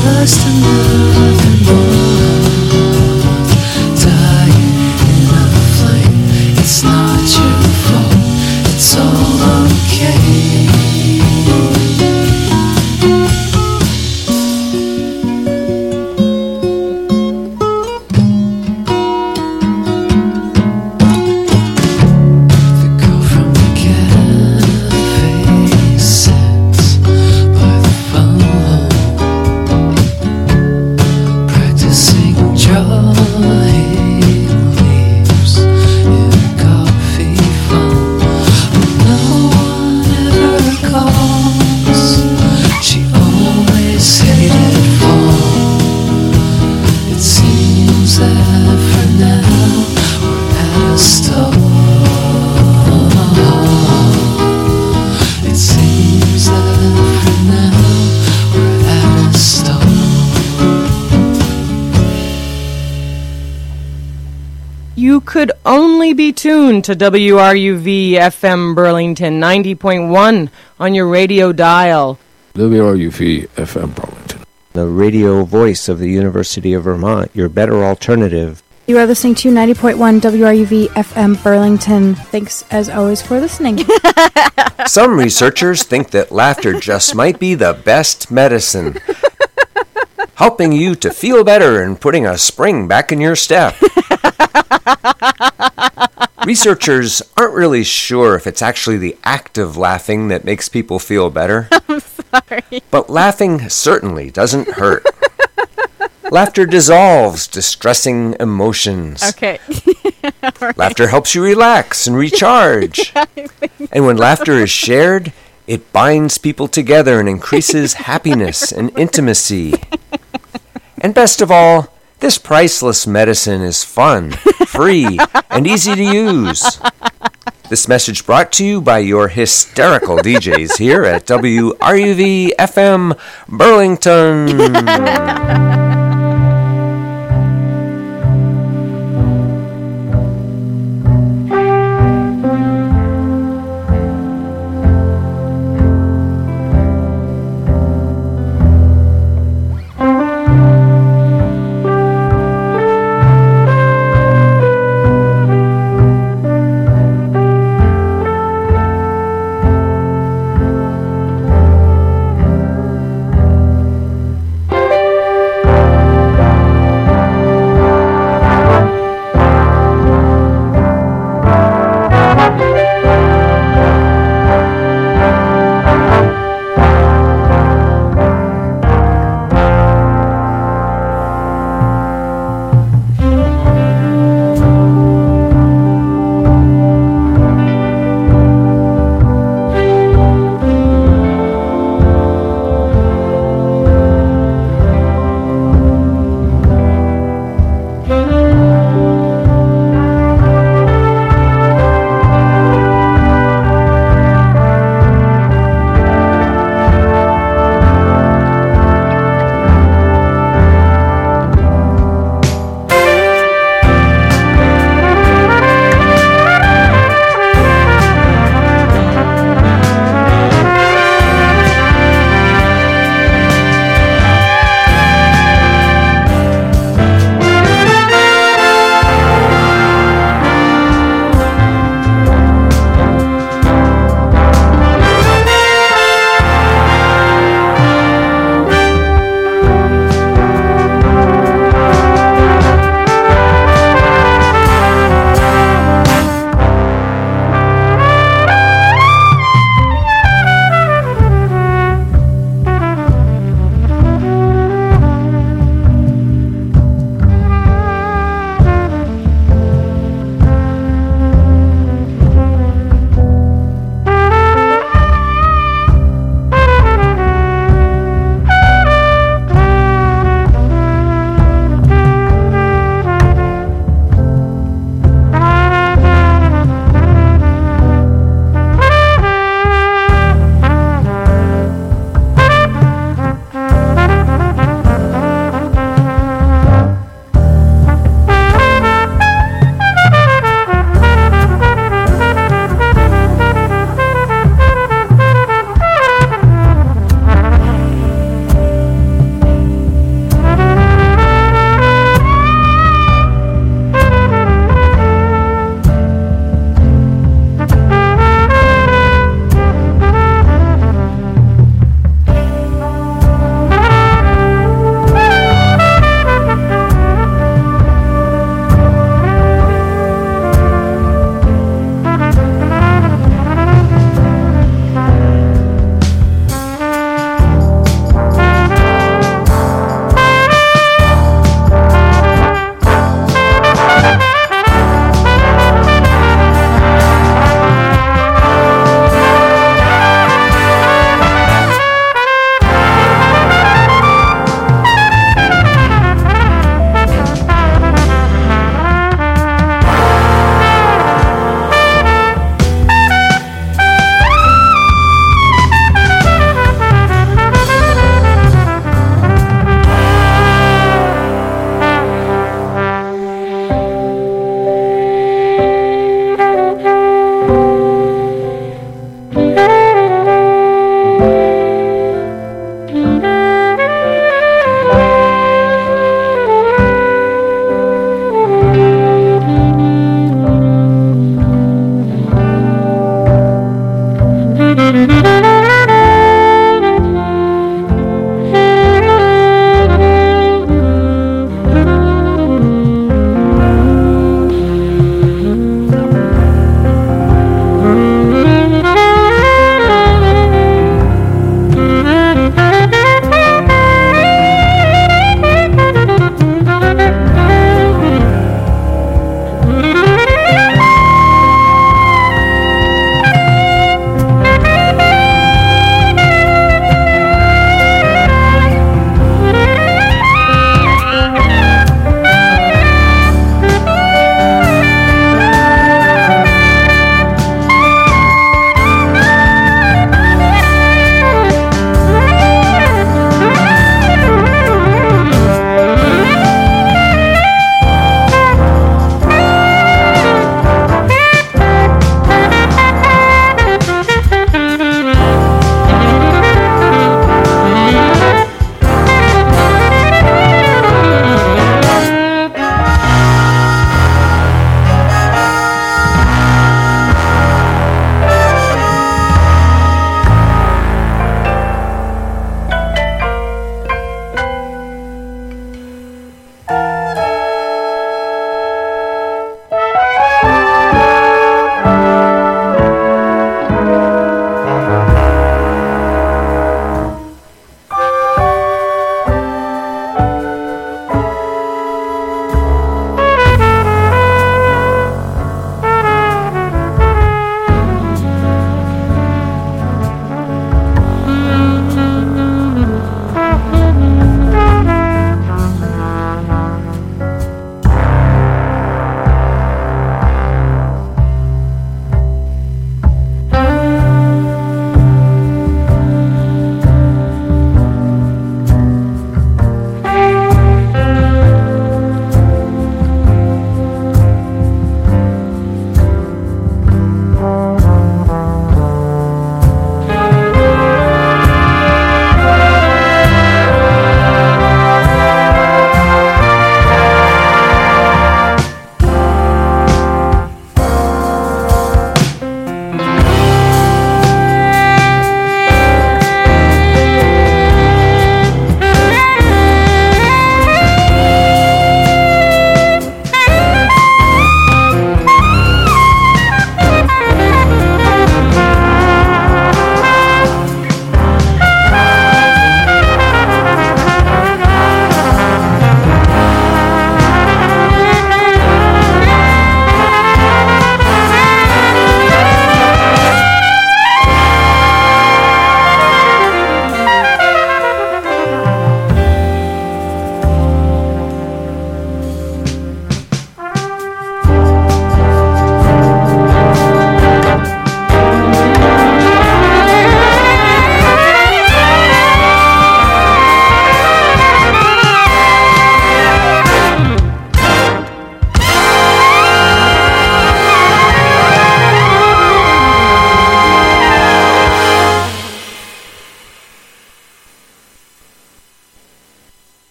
just another month dying in a flame. It's not your fault, it's all okay. Could only be tuned to WRUV FM Burlington 90.1 on your radio dial. WRUV FM Burlington, the radio voice of the University of Vermont, your better alternative. You are listening to 90.1 WRUV FM Burlington. Thanks as always for listening. Some researchers think that laughter just might be the best medicine, helping you to feel better and putting a spring back in your step. Researchers aren't really sure if it's actually the act of laughing that makes people feel better. I'm sorry. But laughing certainly doesn't hurt. Laughter dissolves distressing emotions. Okay. Right. Laughter helps you relax and recharge. And when laughter is shared, it binds people together and increases happiness and intimacy. And best of all, this priceless medicine is fun, free, and easy to use. This message brought to you by your hysterical DJs here at WRUV FM Burlington.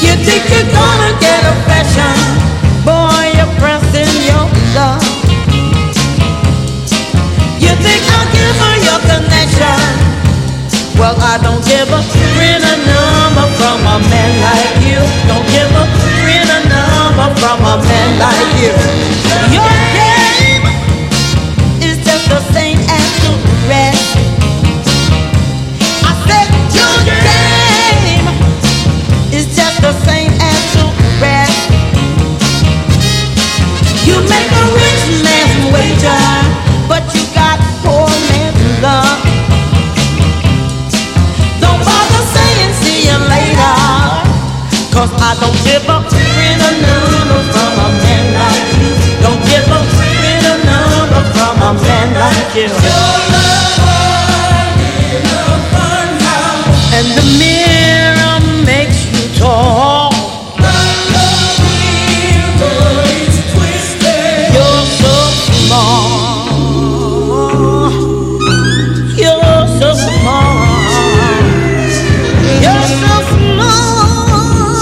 You think you're gonna get affection, boy, you're pressing your luck. You think I'll give her your connection? Well, I don't give a friend a number from a man like you. Don't give a friend a number from a man like you. Your game is just the same as the rest. I said your game is just the same as the rest. You make a rich man's wager, but you got poor man's love. Don't bother saying see you later, 'cause I don't give a friend a number from a man like you. Don't give a friend a number from a man like you. And the mirror makes you tall. You're so small. You're so small. You're so small.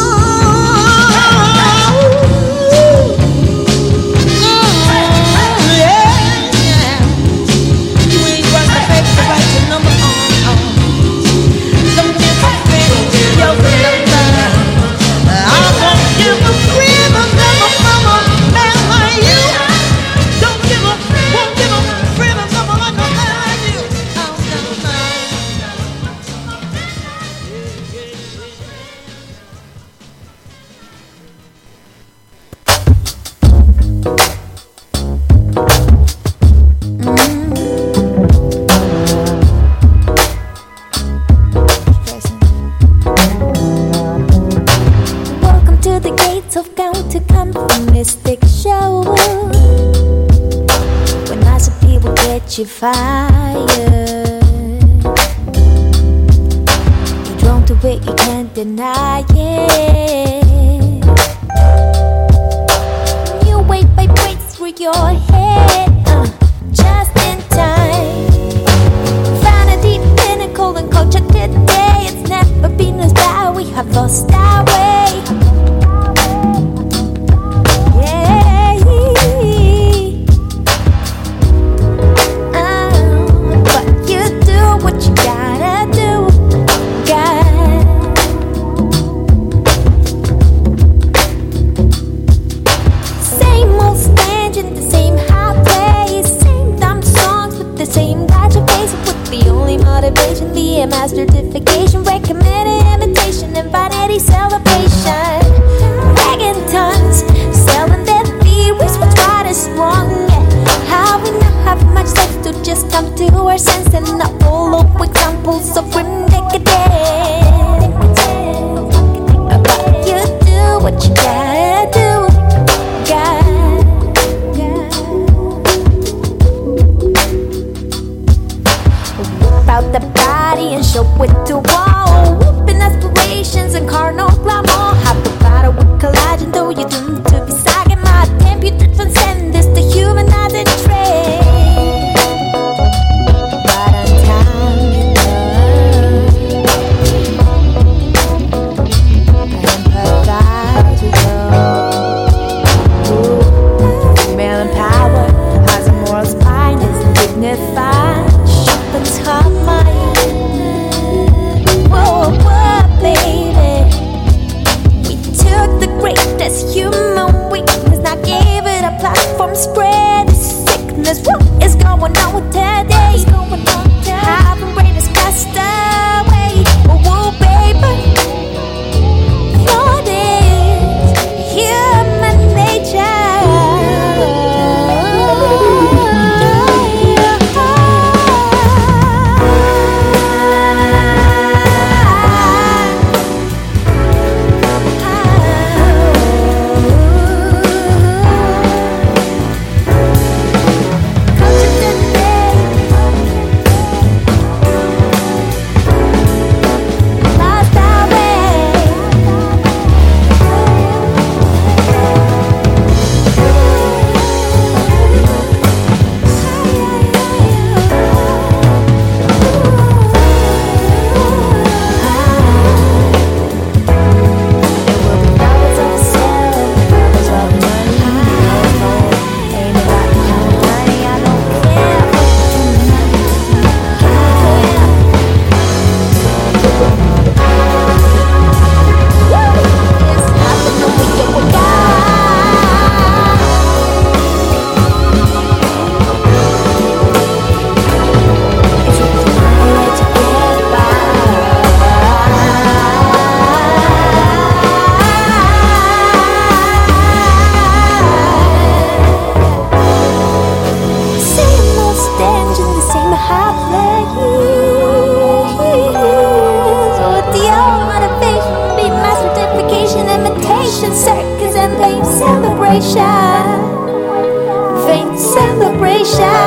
Yeah. You ain't got the paper to write your number on. Don't give a friend your number. I won't give a friend a number from a man like you. Won't give a friend a number like a man like you. Welcome to the gates of Counter Country Mystic Show. When lots of people get you fired, you're drawn to it, you can't deny it. You wave vibrates through your head, just in time. Found a deep pinnacle and culture today. It's never been as bad. We have lost our way. Yeah. But you do what you gotta do. celebration, seconds and vain celebration, vain celebration.